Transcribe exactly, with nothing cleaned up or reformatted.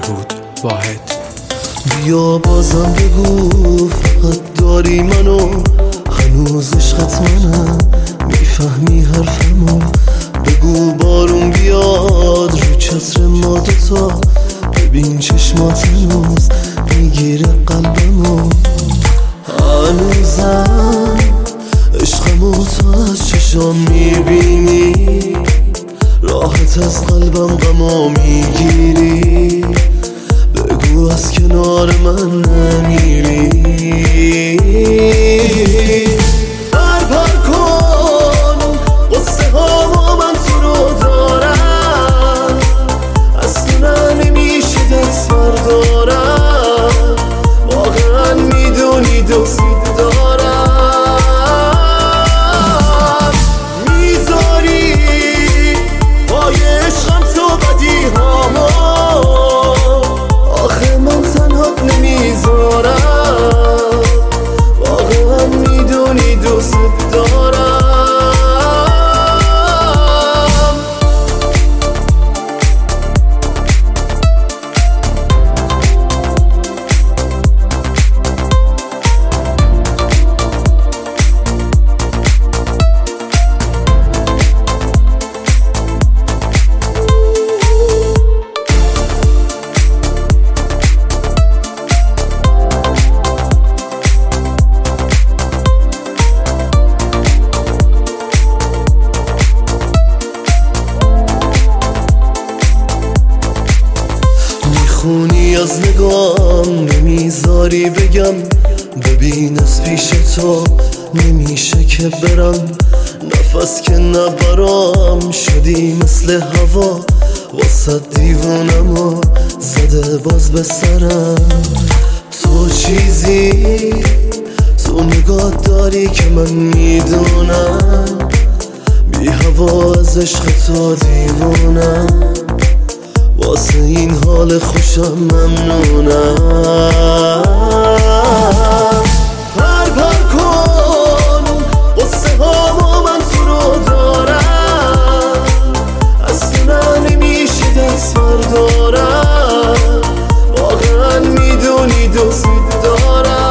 بود واحد. بیا بازم بگو فقط داری منو، هنوز عشقت منم، میفهمی حرفمو. بگو بارون بیاد رو چتر ما دوتا، ببین چشمات هنوز میگیره قلبمو. هنوزم عشقمو تو از چشام میبینی، راحت از قلبم غمو میگیری. بگو از کنار من نمیری، بر پر کن قصه ها و من تو رو دارم، اصلا نمیشه دست بردارم. واقعا میدونی دوست دارم، میذاری پای عشقم تو بدی هامو، آخه من تنهات نمیذارم. واقعا میدونی دوست دارم. خونی از نگام نمیذاری بگم، ببین از پیش تو نمیشه که برم. نفس که نبرام شدی مثل هوا، واسه دیوونم و زده باز به سرم. تو چیزی تو نگاه داری که من میدونم، بی هوا از عشق تو دیوونم. واسه این حال خوشم ممنونم. پر پر کن قصه ها و من تو رو دارم، اصلا نمیشه دست بردارم. واقعا میدونی دوست دارم.